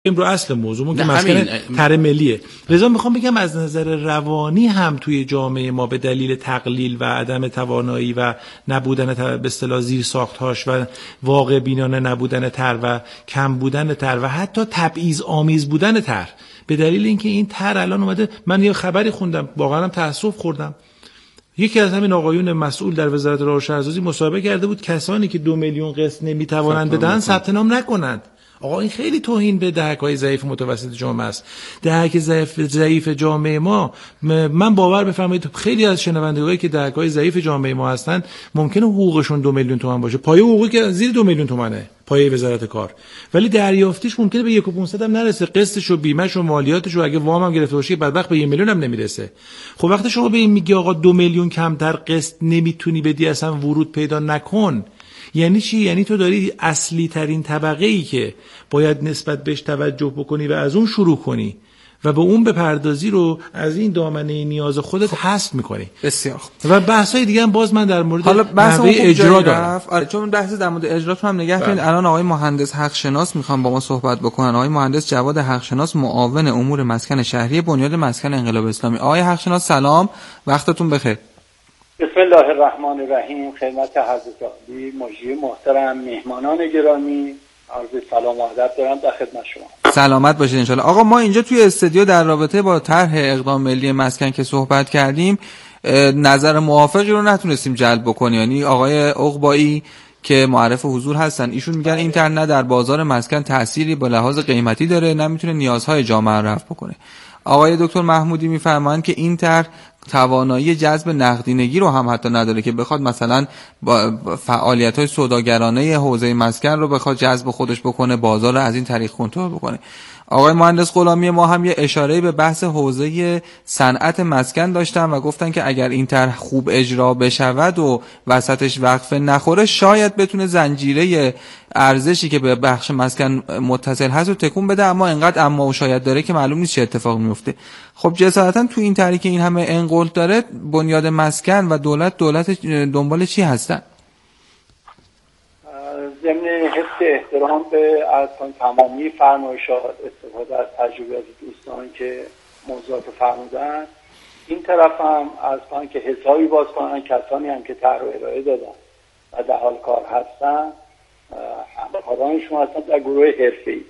این رو اصل موضوعمون که مسکن طرح ملیه. لذا میخوام بگم از نظر روانی هم توی جامعه ما به دلیل تقلیل و عدم توانایی و نبودن به اصطلاح زیر ساخت‌هاش و واقع بینانه نبودن طرح و کم بودن طرح و حتی تبعیض آمیز بودن طرح، به دلیل اینکه این طرح الان اومده، من یه خبری خوندم واقعا هم تأسف خوردم، یکی از همین آقایون مسئول در وزارت راه و شهرسازی مصاحبه کرده بود کسانی که 2 میلیون قسط نمیتوانند بدن ثبت نام نکنند. آقا این خیلی توهین به دهک‌های ضعیف متوسط جامعه است. دهک ضعیف جامعه ما، من باور بفرمایید خیلی از شنوندگانی که دهک‌های ضعیف جامعه ما هستند ممکنه حقوقشون 2 میلیون تومان باشه، پایه حقوقی که زیر 2 میلیون تومانه، پایه وزارت کار، ولی دریافتیش ممکنه به 1.5 هم نرسه، قسطش و بیمه‌ش و مالیاتش و اگه وام هم گرفته باشه بدبخت به 1 میلیون هم نمیرسه. خب وقتی شما به این میگی آقا 2 میلیون کمتر قسط نمیتونی بدی، اصلا ورود پیدا نکن، یعنی چی؟ یعنی تو داری اصلی ترین طبقه ای که باید نسبت بهش توجه بکنی و از اون شروع کنی و به اون بپردازی رو از این دامنه نیاز خودت حذف میکنی. بسیار و بحث‌های دیگه هم باز من در مورد نحوه اجرا دارم. آره چون بحث در مورد اجراتون هم نگه دارید. الان آقای مهندس حقشناس میخوام با ما صحبت بکنن. آقای مهندس جواد حقشناس، معاون امور مسکن شهری بنیاد مسکن انقلاب اسلامی. آقای حقشناس سلام، وقتتون بخیر. بسم الله الرحمن الرحیم. خدمت حضرت عالی مجری محترم، مهمانان گرامی، عرض سلام و ادب دارم در خدمت شما. سلامت باشید ان شاءالله. آقا ما اینجا توی استودیو در رابطه با طرح اقدام ملی مسکن که صحبت کردیم نظر موافقی رو نتونستیم جلب بکنیم. یعنی آقای عقبایی که معرف حضور هستن ایشون میگن این طرح نه در بازار مسکن تأثیری به لحاظ قیمتی داره، نه میتونه نیازهای جامعه رو رفع بکنه. آقای دکتر محمودی میفرمایند که این طرح توانایی جذب نقدینگی رو هم حتی نداره که بخواد مثلا فعالیت‌های سوداگرانه حوزه مسکن رو بخواد جذب خودش بکنه، بازار رو از این طریق کنترل بکنه. آقای مهندس غلامی ما هم یه اشاره‌ای به بحث حوزه صنعت مسکن داشتن و گفتن که اگر این طرح خوب اجرا بشود و وسطش وقفه نخوره شاید بتونه زنجیره ارزشی که به بخش مسکن متصل هست رو تکون بده، اما انقدر اما و شاید داره که معلوم نیست چه اتفاقی میفته. خب جسارتا تو این طرحی که این همه انقل داره بنیاد مسکن و دولت دنبال چی هستن؟ ضمن حفظ احترام به ارکان تمامی فرمایشات، استفاده از تجربیات دوستان که موضوعات فرمودن، این طرف هم از کنن که حسابی باز کنن کسانی هم که طرح ارائه دادن و در حال کار هستن، همکارانشون هستن در گروه حرفه‌ای.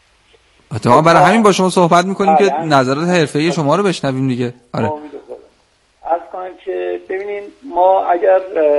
ما برای همین با شما صحبت میکنیم که نظرات حرفه‌ای شما رو بشنویم دیگه. آره. از کنن که ببینین ما اگر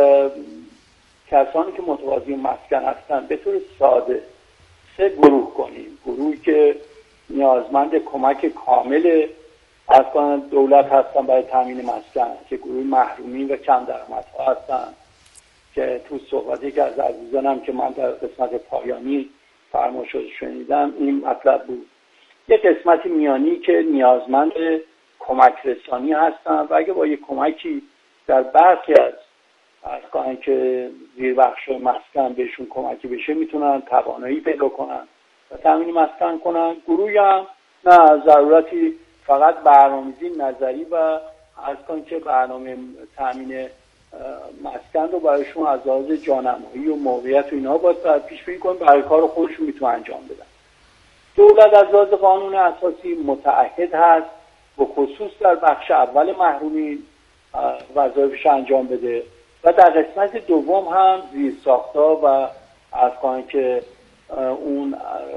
کسانی که متوازی مسکن هستن به طور ساده 3 گروه کنیم، گروهی که نیازمند کمک کامل از کنن دولت هستن برای تامین مسکن که گروه محرومین و کم درآمدها هستن که تو صحبتی که از عزیزانم که من در قسمت پایانی فرمایشات شنیدم این مطلب بود. یک قسمت میانی که نیازمند کمک رسانی هستن و اگه با یک کمکی در برخی از کنن که زیر بخش مسکن بهشون کمکی بشه میتونن توانایی پیدا کنن و تامین مسکن کنن. گروهی هم نه ضرورتی فقط برنامه‌ریزی نظری و از کنن که برنامه تامین مسکن رو برایشون از لحاظ جانمایی و موقعیت و اینا باید پیش بینی کنن، برای کار خودشون میتونن انجام بدن. دولت از لحاظ قانون اساسی متعهد هست به خصوص در بخش اول محرومین وظایفش انجام بده و در قسمت دوم هم زیرساخت‌ها و از کنن که اون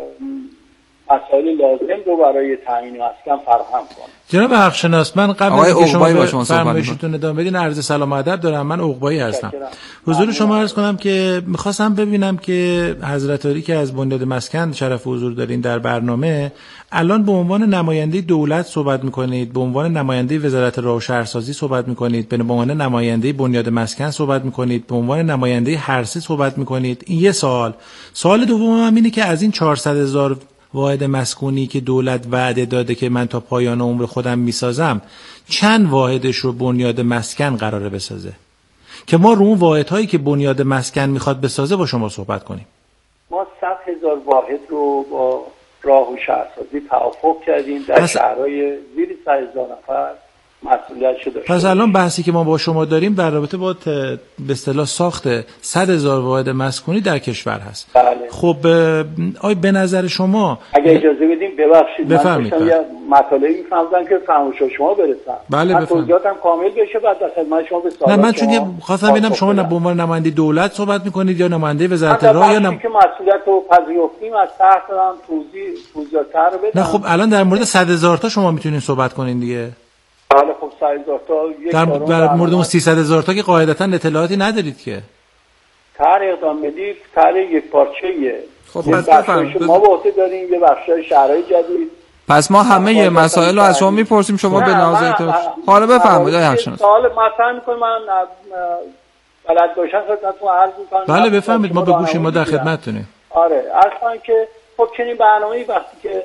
مسائل لازم رو برای تامین مسکن فراهم کنه. جناب حقشناس، من قبل از اینکه شما فرمایشتون ادامه بدین عرض سلام و ادب دارم. من عقبایی هستم. حضور شما عرض کنم که می‌خواستم ببینم که حضرت عالی که از بنیاد مسکن شرف حضور دارین در برنامه، الان به عنوان نماینده دولت صحبت می‌کنید، به عنوان نماینده وزارت راه و شهرسازی صحبت می‌کنید، به عنوان نماینده بنیاد مسکن صحبت می‌کنید، به عنوان نماینده هر سه صحبت می‌کنید. این یه سوال دوم هم اینه که از این 400,000 واحد مسکونی که دولت وعده داده که من تا پایان عمر خودم میسازم، چند واحدش رو بنیاد مسکن قراره بسازه که ما رو اون واحدهایی که بنیاد مسکن میخواد بسازه با شما صحبت کنیم؟ ما 100,000 واحد رو با راه و شهرسازی توافق کردیم در شهرهای زیر 100,000 نفر مسئولیتشو داشته. پس الان بحثی که ما با شما داریم در رابطه با به اصطلاح ساخت 100,000 واحد مسکونی در کشور هست. بله. خب به نظر شما اگه اجازه بدیم ببخشید من داشتم یه مطالبی می‌فهمیدم که فرمایش شما برسم. بله من توضیحاتم کامل بشه بعد در خدمت شما به سوالات. نه من چون که خواستم ببینم شما به عنوان نماینده دولت صحبت می‌کنید یا نماینده وزارت راه یا که مسئولیت رو پذیرفتیم از طرف دارم توضیحاتر رو بدم. نه خب الان در مورد 100,000 تا شما میتونین صحبت کنین دیگه. حالا خب 100,000 تا در مورد اون 300,000 تا که قاعدتا اطلاعاتی ندارید که. طرح اقدام ملی طرح یک پارچه‌ایه. خب پس بفرمایید. ما واسه داریم یه بخشای شهرهای جدید. پس ما همه مسائل رو از شما میپرسیم شما به ناظر حالا بفرمایید آقای حق‌شناس. سوال مطرح می‌کنم من بلد باشم خدمتتون عرض می‌کنم. بله بفرمایید ما به گوش ما در خدمتتونیم. آره اصلا که خب چنین برنامه‌ای وقتی که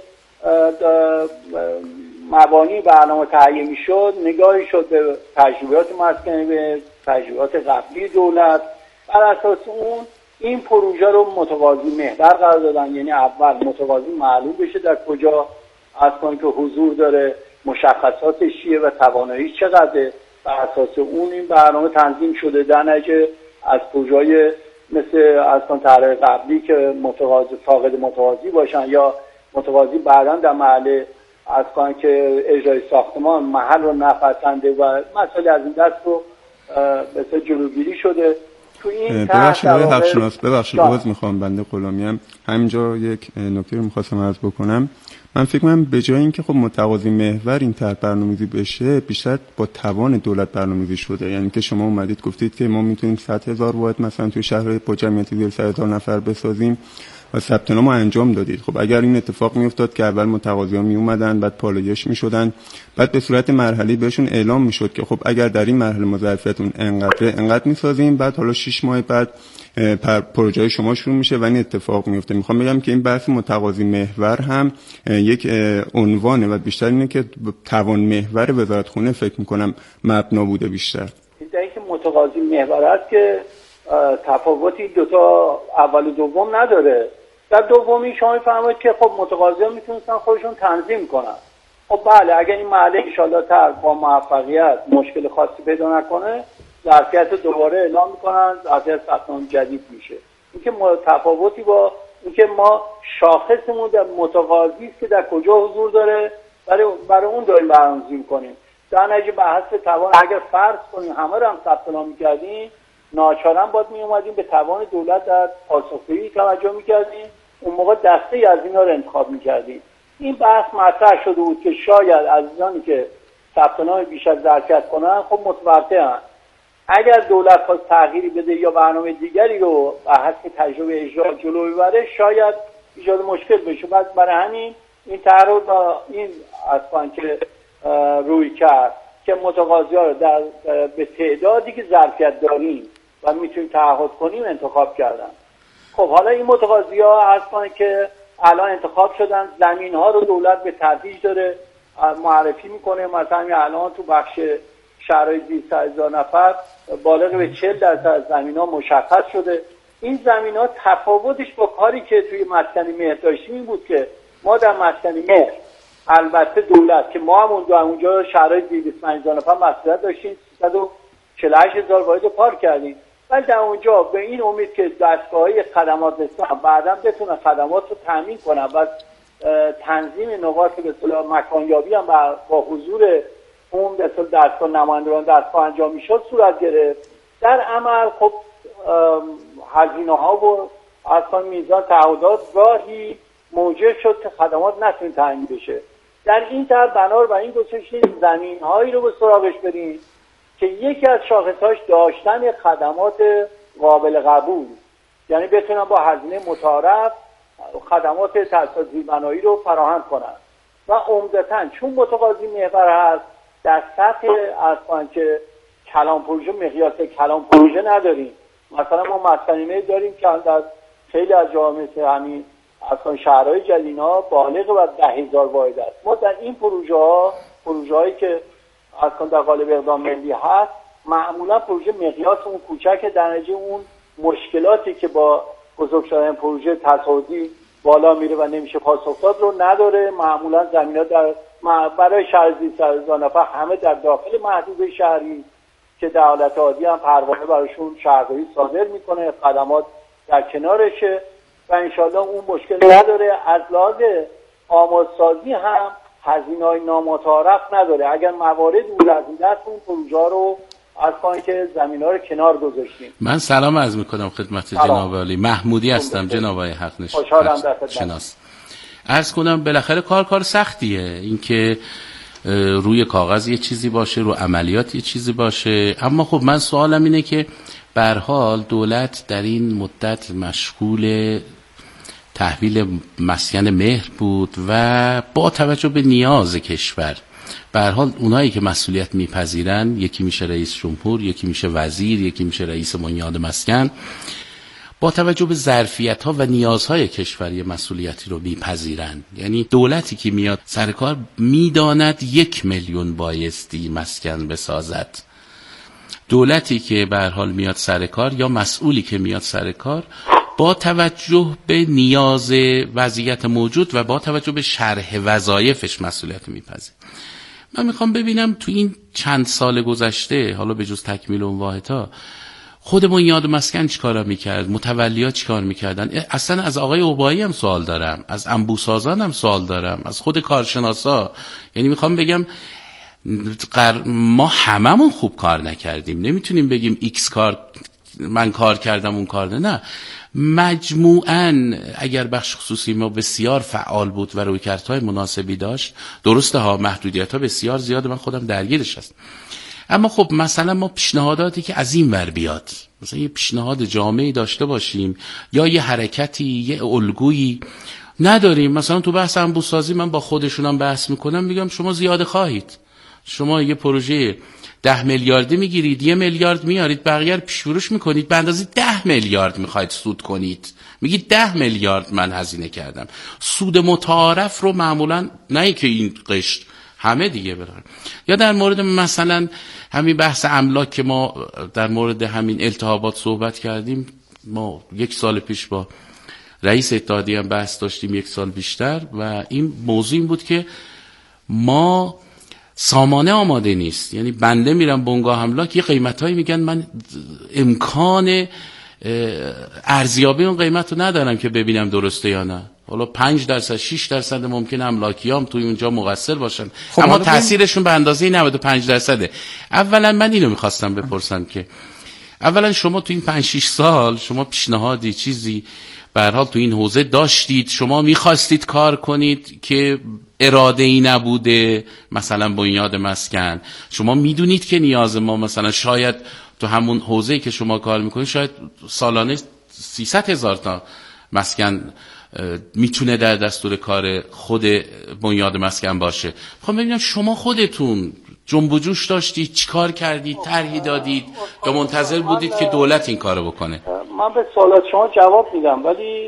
مبانی برنامه تهیه میشد نگاهی شد به تجربیات مسکنی به تجربیات قبلی دولت بر اساس اون این پروژه رو متقاضی محور قرار دادن یعنی اول متقاضی معلوم بشه در کجا اصلا که حضور داره مشخصاتش چیه و تواناییش چقدره بر اساس اون این برنامه تنظیم شده در نتیجه از پروژه‌های مثل اصلا طرح قبلی که متقاضی فاقد متقاضی باشن یا متقاضی بعداً در محل از کنن که اجرای ساختمان محل رو نپسنده و مسئله از این دست رو مثل جلوگیری شده تو این ببخشید آقای حق‌شناس ببخشید عذر میخوام بنده غلامیم همینجا یک نکته رو میخواستم عرض بکنم من فکر کنم به جای اینکه خب متقاضی محور این طرح برنامه‌ریزی بشه بیشتر با توان دولت برنامه‌ریزی شده یعنی که شما اومدید گفتید که ما میتونیم 100,000 واحد مثلا توی شهرهای با جمعیت زیر 100,000 نفر بسازیم و ثبت نام انجام دادید. خب اگر این اتفاق میافتاد که اول متقاضیان می اومدن بعد پالایش میشدن بعد به صورت مرحله بهشون اعلام میشد که خب اگر در این مرحله ما ظرفیتون انقدر میسازیم بعد حالا 6 ماه بعد پروژه شما شروع میشه و این اتفاق میفته. میخوام بگم که این بحث متقاضی محور هم یک عنوانه و بیشتر اینه که توان محور وزارتخونه فکر میکنم مبنا بوده بیشتر. اینه که متقاضی محور است که تفاوتی دو تا اول و دوم نداره. در دومی شما میفهمید که خب متقاضیان میتونستن خودشون تنظیم کنن. خب بله اگر این محله ان شاءالله تر با موفقیت مشکل خاصی پیدا نکنه ظرفیت دوباره اعلام میکنن ظرفیت ساختمان جدید میشه. اینکه تفاوتی با اینکه ما شاخصمون در متقاضی است که در کجا حضور داره برای اون داریم برنامه‌ریزی می‌کنیم. در نتیجه به حسب توان اگر فرض کنیم همه رو هم ثبت نام می‌کردیم ناچارا باید می‌اومدیم به توان دولت در پاسخگویی توجه می‌کردیم اون موقع دسته از اینا رو انتخاب می‌کردیم. این بحث مطرح شده بود که شاید عزیزانی که ثبت نام بیش از ظرفیت کنن خب متوقعن اگر دولت خواست تغییری بده یا برنامه دیگری رو به حسب تجربه اجرا جلو ببره شاید ایجاد مشکل بشه. بعد برای همین این طرح رو با این اصلا که روی کرد که متقاضی‌ها رو به تعدادی که ظرفیت داریم و میتونیم تعهد کنیم انتخاب کردن. خب حالا این متقاضی‌ها اصلا که الان انتخاب شدن زمین‌ها رو دولت به تدریج داره معرفی میکنه. مثلا الان تو بخش شهرهای زیر 100,000 نفر بالغ به 40% زمین‌ها مشخص شده. این زمین‌ها تفاوتش با کاری که توی مسکن مهر داشتیم این بود که ما در مسکن مهر البته دولت که ما هم اونجا شهرهای زیر 25,000 نفر مسئولیت داشتیم 348,000 واحد پارک کردیم ولی در اونجا به این امید که دستگاه‌های خدمات رسان بعداً بتونن خدمات رو تامین کنن و تنظیم نقاط به اصطلاح مکانیابی هم با حضور اون به اصطلاح دستگاه نمایندگان دستگاه انجام میشد صورت گرفت. در عمل خب هزینه‌ها و اصلا میزان تعهدات راهی موجب شد که خدمات نتونه تامین بشه. در این طرح بنابر این گذاشتیم زمین‌هایی رو به سراغش بریم که یکی از شاخص‌هاش داشتن خدمات قابل قبول یعنی بتونن با هزینه متعارف خدمات تاسیسات زیربنایی رو فراهم کنن و عمدتاً چون متقاضی محور هست در سطح اصلا که کلان پروژه مقیاس کلان پروژه نداریم. مثلا ما مسکنی داریم که در خیلی از جاها مثل همین اصلا شهرهای جدیدها بالغ و 10,000 واحد است. ما در این پروژه‌هایی که اصلا در قالب اقدام ملی هست معمولا پروژه مقیاس اون کوچک در نتیجه اون مشکلاتی که با بزرگ شدن پروژه تصاعدی بالا میره و نمیشه پاسخ داد رو نداره. معمولا زمین‌ها در برای شهر زیر 100,000 نفر همه در داخل محدوده شهری که در حالت عادی هم پروانه براشون شهرداری صادر میکنه، خدمات در کنارشه و انشالله اون مشکل نداره. از لحاظ آمادسازی هم هزینه‌های نامتعارف نداره. اگر موارد بود از این دست اون پروژه رو از پایین که زمین‌ها رو کنار گذاشتیم. من سلام عرض می‌کنم خدمت جناب عالی. محمودی هستم جناب آقای حق شناس. عرض کنم بالاخره کار سختیه، اینکه روی کاغذ یه چیزی باشه، رو عملیات یه چیزی باشه. اما خب من سوالم اینه که به هر حال دولت در این مدت مشغول تحویل مسکن مهر بود و با توجه به نیاز کشور به هر حال اونایی که مسئولیت میپذیرن، یکی میشه رئیس جمهور، یکی میشه وزیر، یکی میشه رئیس بنیاد مسکن، با توجه به ظرفیت‌ها و نیازهای کشوری مسئولیتی رو میپذیرن. یعنی دولتی که میاد سر کار میداند 1 میلیون بایستی مسکن بسازد. دولتی که به هر حال میاد سر کار یا مسئولی که میاد سر کار با توجه به نیاز وضعیت موجود و با توجه به شرح وظایفش مسئولیت میپذیره. من میخوام ببینم تو این چند سال گذشته، حالا به جز تکمیل اون واحدها، خود بنیاد مسکن چیکارا میکرد، متولی‌ها چیکار میکردن. اصلا از آقای عقبایی هم سوال دارم، از انبوسازان هم سوال دارم، از خود کارشناسا. یعنی میخوام بگم ما هممون خوب کار نکردیم، نمیتونیم بگیم ایکس کار من کار کردم اون کار نه. مجموعاً اگر بخش خصوصی ما بسیار فعال بود و رویکردهای مناسبی داشت، درسته ها محدودیت‌ها بسیار زیاده، من خودم درگیرش هستم، اما خب مثلا ما پیشنهاداتی که از این ور بیاد، مثلا یه پیشنهاد جامعی داشته باشیم یا یه حرکتی، یه الگویی نداریم. مثلا تو بحث انبوسازی من با خودشونم بحث میکنم، میگم شما زیاده خواهید، شما یه پروژه 10 میلیاردی میگیرید، 1 میلیارد میارید، بقیه رو پیش‌فروش میکنید، به اندازه 10 میلیارد میخواید سود کنید، میگید 10 میلیارد من هزینه کردم. سود متعارف رو معمولا نه که این قشر همه دیگه برن. یا در مورد مثلا همین بحث املاک که ما در مورد همین التهابات صحبت کردیم، ما 1 سال پیش با رئیس اتحادیه هم بحث داشتیم، 1 سال بیشتر، و این موضوع این بود که ما سامانه آماده نیست. یعنی بنده میرم بنگاه املاک، یه قیمتایی میگن من امکان ارزیابی اون قیمت رو ندارم که ببینم درسته یا نه. حالا 5% 6% ممکنه املاکیام توی اونجا مقصر باشن، خب اما تاثیرشون به اندازه 95%. اولا من اینو میخواستم بپرسم که اولا شما تو این 5-6 سال شما پیشنهادی چیزی به هر حال تو این حوزه داشتید، شما میخواستید کار کنید که اراده ای نبوده؟ مثلا بنیاد مسکن شما میدونید که نیاز ما مثلا شاید تو همون حوزه‌ای که شما کار میکنید شاید سالانه 300,000 تا مسکن میتونه در دستور کار خود بنیاد مسکن باشه. خب ببینم شما خودتون جنب و جوش داشتید، چیکار کردید، طرحی دادید یا منتظر بودید که دولت این کارو بکنه؟ من به سوالات شما جواب میدم، ولی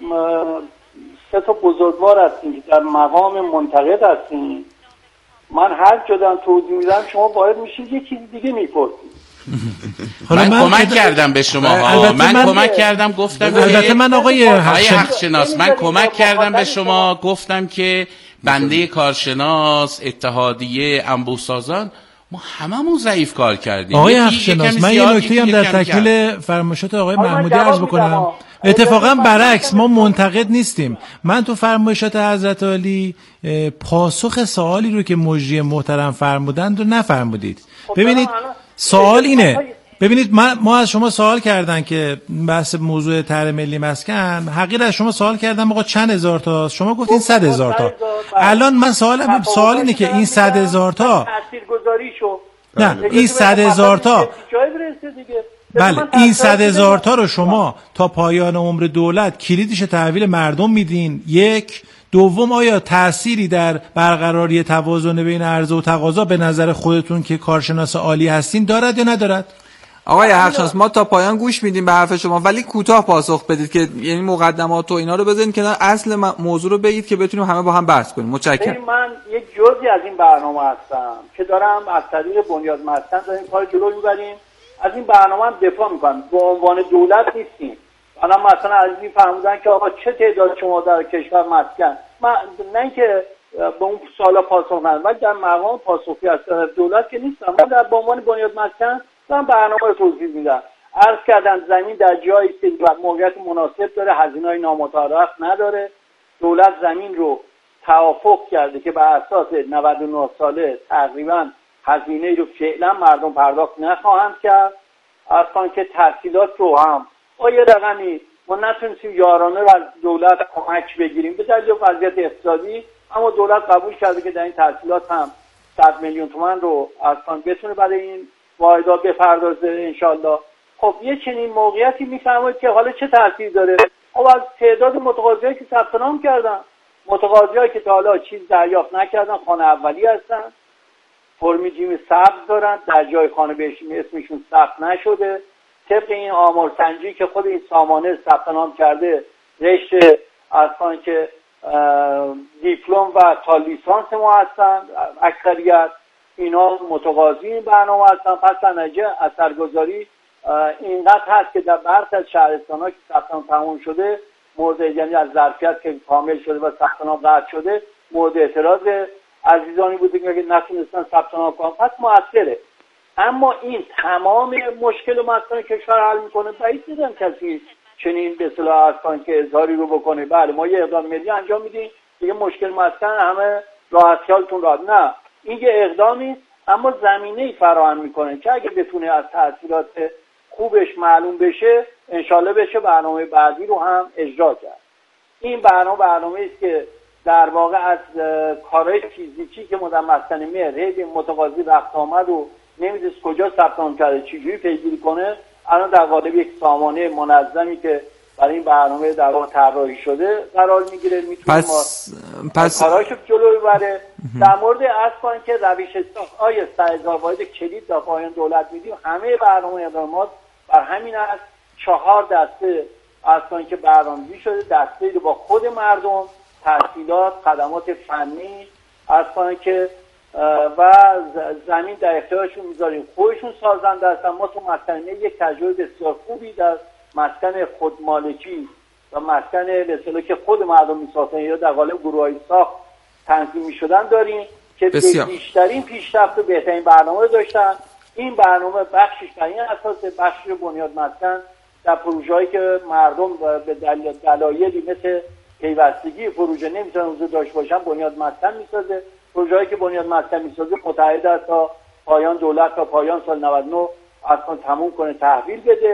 3 تا بزرگوار هستین که در مقام منتقد هستین. من هر جا دارم توضیح میدم شما باید میشید یه چیز دیگه میپرسید. من کمک کردم به شما ها، من کمک کردم، گفتم البته من آقای حق شناس من کمک کردم به شما، گفتم که بنده کارشناس، اتحادیه، انبوسازان، ما هممون ضعیف کار کردیم. آقای حق شناس من یه نکته‌ای هم در تکمیل فرمایشات آقای محمودی عرض بکنم. اتفاقا برعکس، ما منتقد نیستیم. من تو فرمایشات حضرت عالی پاسخ سوالی رو که مجری محترم فرمودند رو نفرمودید. ببینید سوال اینه، ببینید ما از شما سوال کردن که بحث موضوع طرح ملی مسکن، حقیقت از شما سوال کردم آقا چند هزار تا، شما گفتین 100,000 تا. الان من سوال اینه که این 100,000 تا تاثیرگذاریشو نه این 100,000 تا بله این 100,000 تا رو شما تا پایان عمر دولت کلیدش تحویل مردم میدین. یک دوم، آیا تأثیری در برقراری توازن بین عرضه و تقاضا به نظر خودتون که کارشناس عالی هستین دارد یا ندارد؟ آقای حقشناس ما تا پایان گوش میدیم به حرف شما، ولی کوتاه پاسخ بدید که یعنی مقدمات و اینا رو بزنید کنار، اصل موضوع رو بگید که بتونیم همه با هم بحث کنیم. متشکرم. من یک جزئی از این برنامه هستم که دارم از طریق بنیاد مسکن داریم کار جلو میبریم. از این برنامه هم دفاع میکنم، به عنوان دولت نیستیم. الان مثلا از این فرمودن که آقا چه تعداد شما در کشور مسکن، من نه اینکه به اون سوالا پاسخ ندادم، ولی در مقام پاسخی از دولت که نیستم. من در عنوان بنیاد مسکن دارم برنامه رو توضیح میدم. عرض کردم زمین در جایی است که موقعیت مناسب داره، هزینه‌های نامتعارف نداره. دولت زمین رو توافق کرده که بر اساس 99 ساله تقریبا هزینه رو فعلا مردم پرداخت نخواهند کرد. اصلا که تحصیلات رو هم یه رقمی ما نتونستیم یارانه رو از دولت کمک بگیریم به دلیل وضعیت اقتصادی، اما دولت قبول کرده که در این تحصیلات هم 100 میلیون تومان رو اصلا بتونه برای این واحدات بپردازه انشالله. خب یه چنین موقعیتی میفرمایید که حالا چه تأثیر داره؟ خب از تعداد متقاضیایی که ثبت نام کردن، متقاضیایی که تا حالا چیز دریافت نکردن، خانه اولی هستن، فرم جیم سبز دارن، در جای خانه بهشون اسمشون ثبت نشده. طبق این آمار سنجی که خود این سامانه ثبت نام کرده، رشته اصلا که دیپلم و تا لیسانس ما هستن، اکثریت اینا متقاضی این برنامه هستن. پس در نتیجه اثرگذاری اینقدر هست که در برخی از شهرستان‌ها که ثبت نام تموم شده مورد، یعنی از ظرفیت که کامل شده و ثبت نام قطع شده، مورد اعتراض عزیزانی بوده که نتونستن ثبت نام کنن. پس مؤثره. اما این تمام مشکل و مسائل کشور حل میکنه؟ بعید دیدم کسی چنین به اصطلاح اصلا که اظهاری رو بکنه بله ما یه اقدام ملی انجام میدیم دیگه مشکل مسکن همه راحت خیالتون راحت. نه، این یه اقدامی اما زمینه‌ای فراهم میکنه که اگه بتونه از تاثیرات خوبش معلوم بشه انشالله بشه برنامه بعدی رو هم اجرا کرد. این برنامه است که در واقع از کارهای فیزیکی که مدام مسکن مهر هی متقاضی رفت آمد و نمیدونست کجا ثبت نام کرده چجوری پیگیری کنه، الان در قالب یک سامانه منظمی که برای این برنامه در واقع طراحی شده قرار میگیره. میتونه پس کاراشو جلو ببره. در مورد اصلا که روش ساخت 3000 واحد کلید تا پایان دولت میدیم، همه برنامه اقدامات بر همین است. 4 دسته اصلا که برنامه‌ریزی شده، دسته‌ای رو با خود مردم، تحصیلات، خدمات فنی اصلا که و زمین در اختیارشون میذاریم، خودشون سازنده هستن. ما تو مسکن یک تجربه بسیار خوبی در مسکن خودمالکی و مسکن به اصطلاح که خود مردم میسازن یا در قالب گروه‌های ساخت تنظیم میشدن داریم که بیشترین پیشرفت و بهترین برنامه داشتن. این برنامه بخشش بر این اساس، بخش بنیاد مسکن در پروژه‌ای که مردم به دلایلی مثل پیوستگی پروژه نمیتونن حضور داشته باشن بنیاد مسکن میسازه. پروژه‌ای که بنیاد مسکن میسازه متعهد است تا پایان دولت تا پایان سال 99 اصلا تموم کنه، تحویل بده.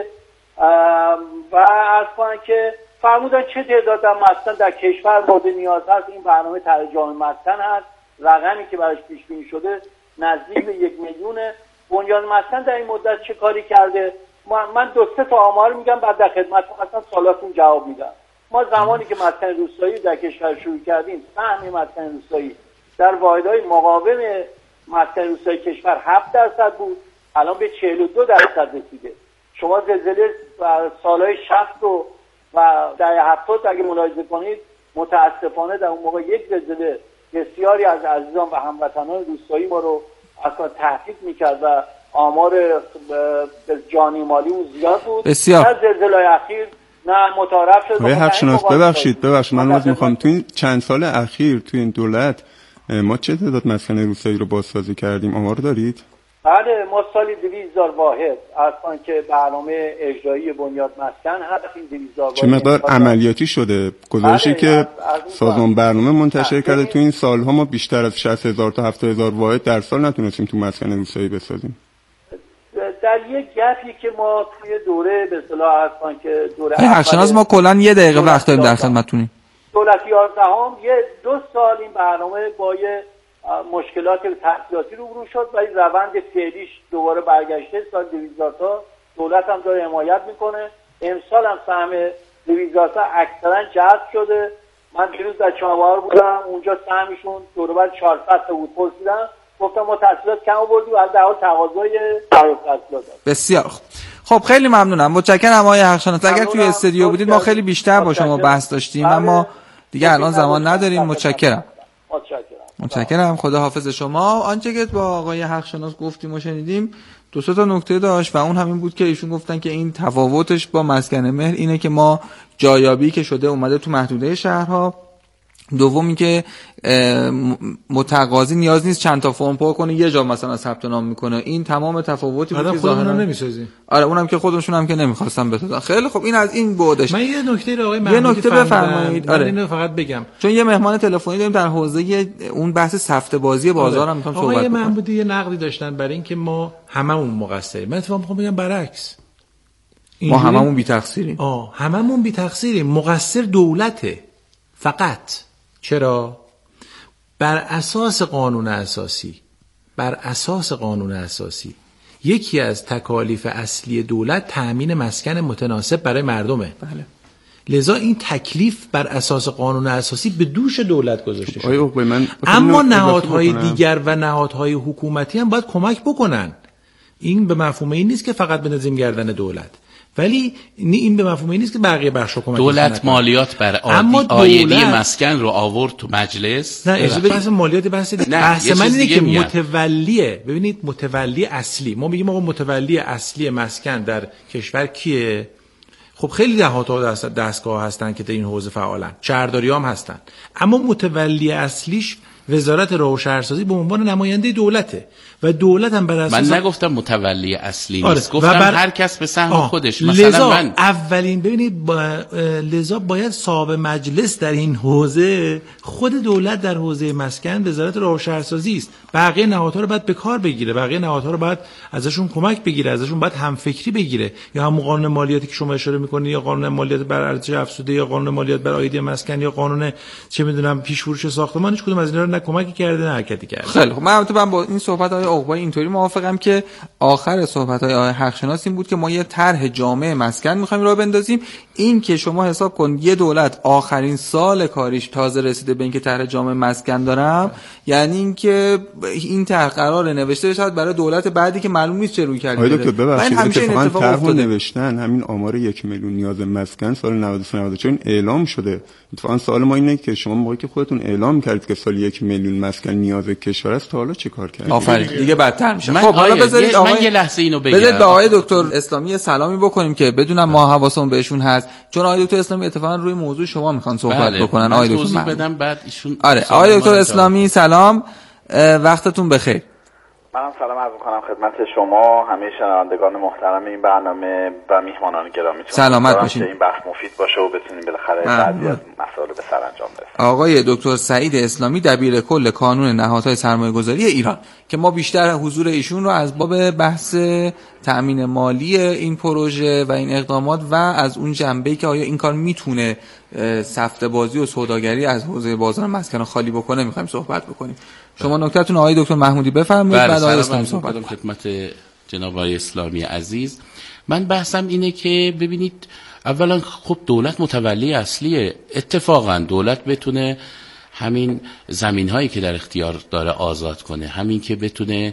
و اصلا که فرمودن چه تعداد مسکن در کشور مورد نیاز هست. این برنامه طرح جامع مسکن هست. رقمی که براش پیش بینی شده نزدیک به 1 میلیون. بنیاد مسکن در این مدت چه کاری کرده؟ من 2-3 تا آمار میگم بعد در خدمتتون اصلا سوالاتون جواب میدم. ما زمانی که مسکن روستایی در کشور شروع کردیم، سهم مسکن روستایی در واحدهای مقاوم مسکن روستایی کشور 7% بود، الان به 42% رسیده. شما زلزله سالهای 60 و دهه 70 اگه ملاحظه کنید، متاسفانه در اون موقع یک زلزله بسیاری از عزیزان و هموطنان روستایی ما رو اصلا تهدید میکرد و آمار جانی مالی اون زیاد بود. بسیار. در زلزله اخیر نه متعارف شد. حقشناس ببخشید من عذر میخوام، تو این چند سال اخیر تو این دولت ما چه تعداد مسکن روستایی رو بازسازی کردیم؟ آمار دارید؟ بله، ما سالی 200,000 واحد اصلا که برنامه اجرایی بنیاد مسکن هست. این 200,000 واحد چه مقدار عملیاتی شده؟ گزارشی که سازمان برنامه منتشر کرده تو این سالها ما بیشتر از 60,000 تا 70,000 واحد در سال نتونستیم تو مسکن روستایی بسازیم. در یک گپی که ما توی دوره به اصطلاح اصلا که دوره حقشناس ما کلاً 1 دقیقه وقت داریم در خدمتتونیم. دولت 11 2 سال این برنامه با یه مشکلات تحصیلاتی روبرو شد، ولی روند فعلیش دوباره برگشته. سال 2000 تا دولت هم داره حمایت میکنه. امسال هم سهم 2000 تا اکثرا جذب شده. من دیروز در چابهار بودم، اونجا سهمشون دور و بر 400 تا بود. پرسیدم گفتم ما تحصیلات کم آوردیم و در حال تقاضای تحصیلات. بسیار خب، خیلی ممنونم. متشکرم آقای حقشناس. اگر توی استودیو بودید ما خیلی بیشتر با شما بحث داشتیم، اما دیگه الان زمان نداریم. متشکرم. خدا حافظ شما. آنچه که با آقای حقشناس گفتیم و شنیدیم 2 تا نکته داشت و اون همین بود که ایشون گفتن که این تفاوتش با مسکن مهر اینه که ما جایابی که شده اومده تو محدوده شهرها دومی که متقاضی نیاز نیست چند تا فرم پر کنه، یه جا مثلا ثبت نام میکنه. این تمام تفاوتی بود که ظاهرا نمیسازی. آره اونم که خودشون هم که نمیخواستن بسازن. خیلی خب این از این بعدش. من یه نکته رو آقای محمودی یه نکته بفرمایید. آره اینو فقط بگم چون یه مهمان تلفنی داریم در حوزه اون بحث سفته بازی بازار هم میخوام صحبت کنم. آقای محمودی یه نقدی داشتن برای اینکه ما هممون مقصریم. من اتفاقا میخوام بگم برعکس، ما هممون بی تقصیریم. هممون بی تقصیریم. مقصر دولته فقط. چرا؟ بر اساس قانون اساسی یکی از تکالیف اصلی دولت تأمین مسکن متناسب برای مردمه. بله. لذا این تکلیف بر اساس قانون اساسی به دوش دولت گذاشته شده. من اما نهادهای دیگر و نهادهای حکومتی هم باید کمک بکنن. این به مفهوم این نیست که فقط بندازیم گردن دولت، ولی این به مفهوم این نیست که بقیه بخشا کمک دولت مالیات بر عایدی مسکن رو آورد تو مجلس. نه بحث مالیات بحث من اینه که متولیه. ببینید متولی اصلی، ما میگیم آقا متولی اصلی مسکن در کشور کیه؟ خب خیلی دهات‌ها دستگاه هستن که در این حوزه فعالن، شهرداری هم هستن، اما متولی اصلیش وزارت راه و شهرسازی به عنوان نماینده دولته و دولت هم بر اساس من نگفتم متولی اصلی نیست، گفتم هر کس به سهم خودش. مثلا لذا من اولین ببینید لذا باید صاحب مجلس در این حوزه خود دولت در حوزه مسکن وزارت راه و شهرسازی است. بقیه نهادها رو باید به کار بگیره، بقیه نهادها رو باید ازشون کمک بگیره، ازشون باید همفکری بگیره. یا هم قانون مالیاتی که شما اشاره می‌کنید، یا قانون مالیات بر ارزش افزوده، یا قانون مالیات بر عایدی مسکن، یا قانون چه می‌دونم پیش فروش ساختمان، هیچ کدوم از اینا رو نه کمکی کرده نه حرکتی کرده. خیلی خب من با این صحبت‌های عقبایی اینطوری موافقم که آخر صحبت‌های آقای حقشناس این بود که ما یه طرح جامع مسکن می‌خوایم راه بندازیم. این که شما حساب کن یه دولت آخرین سال کاریش تازه رسیده به اینکه طرح جامع مسکن دارم، یعنی اینکه این طرح قراره نوشته بشه برای دولت بعدی که معلوم نیست چه روی کرده. آیا دکتر ببخشید اتفاقاً طرح نوشتن همین آمار 1 میلیون نیاز مسکن سال 93 چون اعلام شده. اتفاقاً سوال ما اینه که شما موقعی که خودتون اعلام کردید که سال 1 میلیون مسکن نیاز کشور است، تا حالا چه کار کردید؟ آفرین دیگه بدتر میشه. خب حالا بذارید من یه لحظه اینو بگم. بذارید به آقای دکتر اسلامی سلامی بکنیم که بدونم ما حواسمون بهشون هست، چون آقای دکتر اسلامی اتفاقا روی موضوع شما میخوان صحبت بکنن. آقای دکتر بدم بعد ایشون. آره آقای دکتر اسلامی سلام، وقتتون بخیر. منم سلام عرض می‌کنم خدمت شما، همه شنوندگان محترم این برنامه و میهمانان گرامی. سلامت باشین. این بحث مفید باشه و بتونیم بالاخره بعضی از مسائل به سرانجام برسونیم. آقای دکتر سعید اسلامی دبیر کل کانون نهادهای سرمایه‌گذاری ایران که ما بیشتر حضور ایشون رو از باب بحث تأمین مالی این پروژه و این اقدامات و از اون جنبه‌ای که آیا این کار میتونه سفته بازی و سوداگری از حوزه بازار مسکن خالی بکنه می‌خوایم صحبت بکنیم. شما نکتهتون آقای دکتر محمودی بفرمایید، بعد آقای اسلامی صحبت کنیم. خدمت جناب آقای اسلامی عزیز، من بحثم اینه که ببینید اولا خب دولت متولی اصلیه. اتفاقا دولت بتونه همین زمین‌هایی که در اختیار داره آزاد کنه، همین که بتونه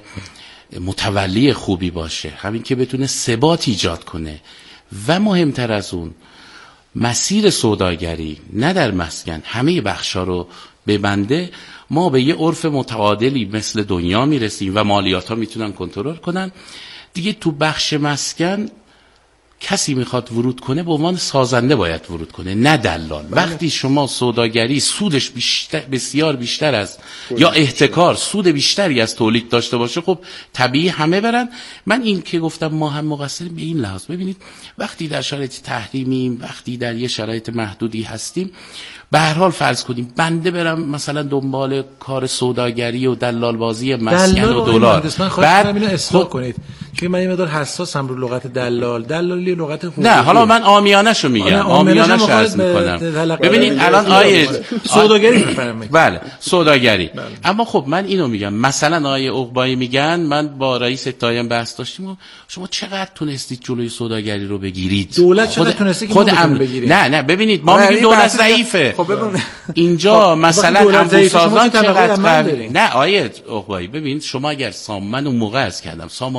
متولی خوبی باشه، همین که بتونه ثبات ایجاد کنه و مهمتر از اون مسیر سوداگری نه در مسکن همه بخشا رو ببنده، ما به یه عرف متعادلی مثل دنیا میرسیم و مالیات ها میتونن کنترل کنن دیگه. تو بخش مسکن کسی میخواد ورود کنه به عنوان سازنده باید ورود کنه، نه دلال. وقتی شما سوداگری سودش بسیار بیشتر از یا احتکار سود بیشتری از تولید داشته باشه، خب طبیعی همه برن. من این که گفتم ما هم مقصریم به این لحاظ، ببینید وقتی در شرایط تحریمیم، وقتی در یه شرایط محدودی هستیم، به هر حال فرض کنیم بنده برم مثلا دنبال کار سوداگری و دلال بازی مسکن و دلار، بعد اینو اصلاح کنید چون من یه مقدار حساسم رو لغت دلالی لغت حقوقی. نه حالا من عامیانه‌شو میگم، عامیانه‌شو عرض میکنم. ببینید الان آیه سوداگری میفرمایید. بله سوداگری. اما خب من اینو میگم، مثلا آیه عقبایی میگن، من با رئیس اتحادیه بحث داشتیم، شما چقدر تونستید جلوی سوداگری رو بگیرید؟ دولت چقدر تونسته که خود بگیرید؟ نه ببینید ما میگیم دولت ضعیفه. خب ببین اینجا مثلا انبوسازان چقدر قوی. نه آیه عقبایی ببین شما اگر من اون موقع از کردم سامانهای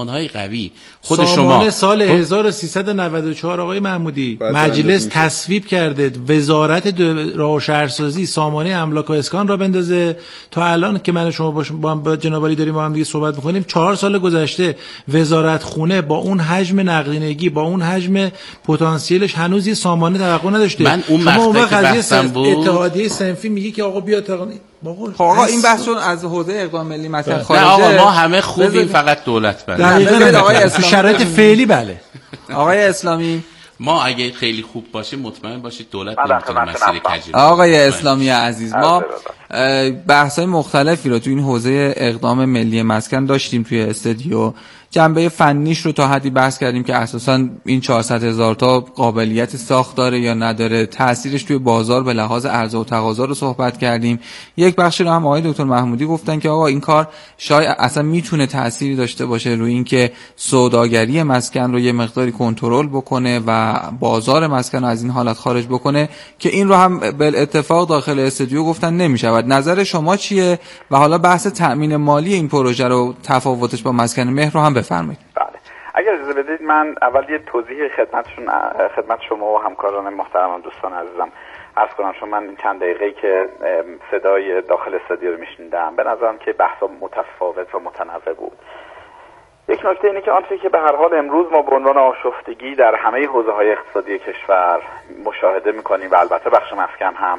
قوی. خود شما سال 1394 آقای محمودی مجلس تصویب کرده وزارت راه و شهرسازی سامانه املاک و اسکان را بندازه. تا الان که من شما با جناب علی داریم با هم دیگه صحبت می‌کنیم 4 سال گذشته وزارت خونه با اون حجم نقدینگی، با اون حجم پتانسیلش هنوز یه سامانه توقع نداشته. من اون مقطعی که بحثم بود اتحادیه صنفی میگه که آقا بیا آقا این بحث چون از حوزه اقدام ملی مسکن خارجه. نه آقا ما همه خوبیم، فقط دولت بله. دقیقاً آقای شرایط فعلی بله. آقای اسلامی ما اگه خیلی خوب باشیم مطمئن باشید دولت نمیتونه مسئله کجی. آقای اسلامی عزیز ما بحث‌های مختلفی رو تو این حوزه اقدام ملی مسکن داشتیم توی استودیو. جنبه فنیش رو تا حدی بحث کردیم که اساساً این 400,000 تا قابلیت ساخت داره یا نداره، تأثیرش توی بازار به لحاظ عرضه و تقاضا رو صحبت کردیم. یک بخشی رو هم آقای دکتر محمودی گفتن که آقا این کار شاید اصلا میتونه تأثیری داشته باشه روی اینکه سوداگری مسکن رو یه مقداری کنترل بکنه و بازار مسکن رو از این حالت خارج بکنه که این رو هم بالاتفاق داخل استودیو گفتن نمیشود. نظر شما چیه؟ و حالا بحث تأمین مالی این پروژه رو تفاوتش با مسکن مهر رو هم بفرمایید. بله. اگر اجازه بدید من اول یه توضیح خدمت شما و همکاران محترمم دوستان عزیزم عرض کنم. چون من این چند دقیقه‌ای که صدای داخل استودیو رو میشنیدم به نظرم که بحثا متفاوت و متنوع بود. یک نکته اینه که آنچه که به هر حال امروز ما به عنوان آشفتگی در همه حوزه‌های اقتصادی کشور مشاهده می‌کنیم و البته بخش مسکن هم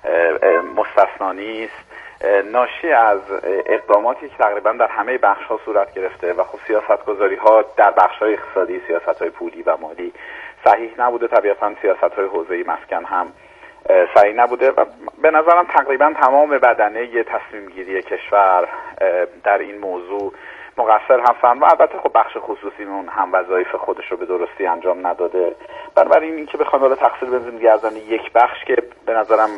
مستثنا نیست، ناشی از اقداماتی که تقریبا در همه بخش‌ها صورت گرفته و خب سیاست‌گذاری‌ها در بخش‌های اقتصادی، سیاست‌های پولی و مالی صحیح نبوده. طبیعتاً سیاست‌های حوزه‌ای مسکن هم صحیح نبوده و به نظرم تقریبا تمام بدنه تصمیم‌گیری کشور در این موضوع مقصر هستن و البته خب بخش خصوصیمون هم وظایف خودش رو به درستی انجام نداده. بنابراین این که بخوایم حالا تقصیر بزنیم گردن یک بخش که به نظرم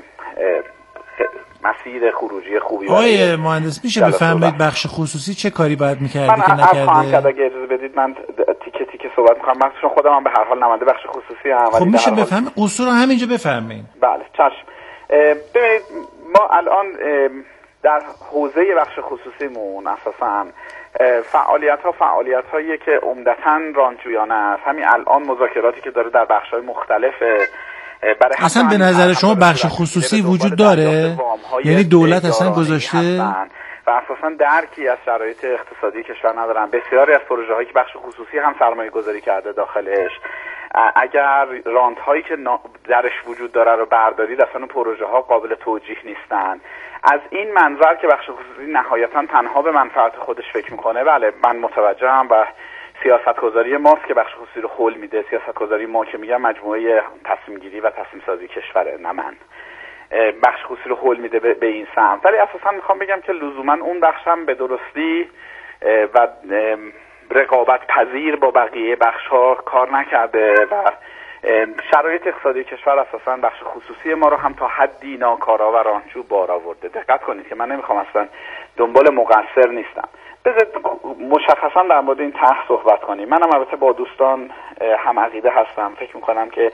مسیر خروجی خوبی آقای مهندس میشه بفرمایید بخش خصوصی چه کاری باید می‌کرده که نکرده؟ من اگه اجازه بدید من تیکه تیکه صحبت می‌کنم. من چون خودم هم به هر حال نماینده بخش خصوصی ام. خب میشه بفهمید اصول رو همینجا بفرمایید. بله چشم. ببینید ما الان در حوزه بخش خصوصیمون اساساً فعالیت‌هایی که عمدتاً رانتجویانه است. همین الان مذاکراتی که داره در بخش‌های مختلف اصلا به نظر شما بخش خصوصی وجود داره؟ یعنی دولت اصلا گذاشته؟ و اساساً درکی از شرایط اقتصادی کشور ندارن. بسیاری از پروژه‌هایی که بخش خصوصی هم سرمایه‌گذاری کرده داخلش، اگر رانت‌هایی که درش وجود داره رو بردارید اصلا پروژه‌ها قابل توجیه نیستن. از این منظر که بخش خصوصی نهایتاً تنها به منفعت خودش فکر میکنه، بله من متوجهم و سیاست‌گذاری ماست که بخش خصوصی رو خل میده. سیاست‌گذاری ما که میگم مجموعه تصمیم گیری و تصمیم سازی کشوره، نه من. بخش خصوصی رو خل میده به این سمت، ولی اساساً میخوام بگم که لزوماً اون بخش هم به درستی و رقابت پذیر با بقیه بخش‌ها کار نکرده و شرایط اقتصادی کشور اساساً بخش خصوصی ما رو هم تا حدی ناکارا و رانجو بار آورده. دقت کنید که من نمیخوام اصلا دنبال مقصر نیستم. بذارید مشخصا در مورد این طرح صحبت کنیم. منم البته با دوستان هم عقیده هستم. فکر میکنم که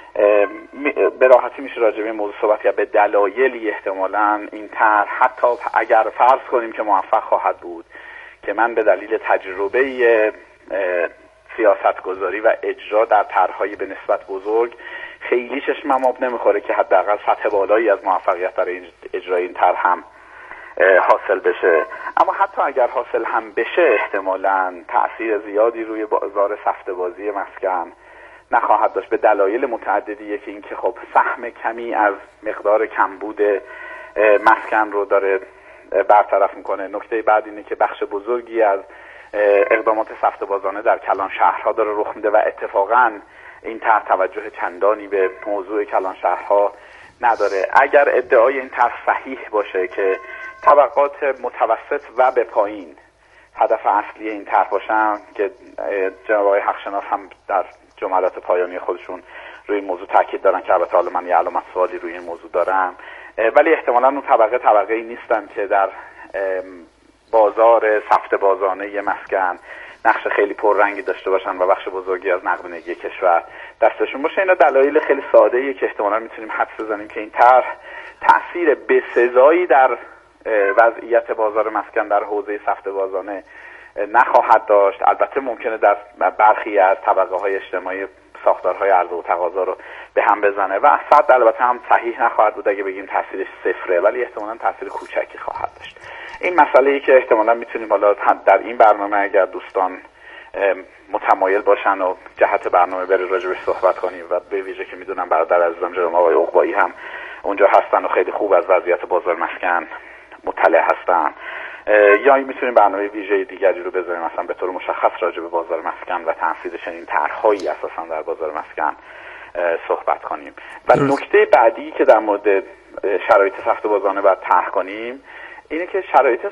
به راحتی میشه راجع به این موضوع صحبت کرد. به دلایلی احتمالاً این طرح حتی اگر فرض کنیم که موفق خواهد بود، که من به دلیل تجربه سیاستگذاری و اجرا در طرح‌های به نسبت بزرگ خیلی چشمم آب نمیخوره که حداقل سطح بالایی از موفقیت برای اجرای این طرح هم حاصل بشه. اما حتی اگر حاصل هم بشه احتمالاً تأثیر زیادی روی بازار سفته بازی مسکن نخواهد داشت به دلایل متعددیه که اینکه خب سهم کمی از مقدار کمبود مسکن رو داره برطرف میکنه. نکته بعد اینه که بخش بزرگی از اقدامات سفته بازانه در کلان شهرها داره رخ میده و اتفاقاً این طرح توجه چندانی به موضوع کلان شهرها نداره. اگر ادعای این طرح صحیح باشه که طبقات متوسط و به پایین هدف اصلی این طرح باشن، که جناب آقای حقشناس هم در جملات پایانی خودشون روی این موضوع تاکید دارن که البته حالا من یه علامت سوالی روی این موضوع دارم، ولی احتمالاً اون طبقه نیستن که در بازار سفته بازانه مسکن نقش خیلی پررنگی داشته باشن و بخش بزرگی از نقدینگی کشور دستشون باشه. اینا دلایل خیلی ساده‌ایه که احتمالاً میتونیم حدس بزنیم که این طرح تأثیر بسزایی در وضعیت بازار مسکن در حوزه سفته بازانه نخواهد داشت. البته ممکنه در برخی از طبقه های اجتماعی ساختارهای عرضه و تقاضا رو به هم بزنه و 100 البته هم صحیح نخواهد بود اگه بگیم تاثیرش صفره، ولی احتمالاً تاثیر کوچکی خواهد داشت. این مسئله‌ای که احتمالاً میتونیم حالا در این برنامه اگر دوستان متمایل باشن و جهت برنامه بری راجبش صحبت کنیم و به ویژه که میدونم برادر عزیزم جناب آقای عقبایی هم اونجا هستن و خیلی خوب از وضعیت بازار مسکن مطلع هستن، یا میتونیم برنامه ویژه دیگری رو بذاریم مثلا به طور مشخص راجع به بازار مسکن و تنفیذ چنین طرح‌هایی اساسا در بازار مسکن صحبت کنیم. و نکته بعدی که در مورد شرایط سخت بازارانه باید طرح کنیم اینه که شرایط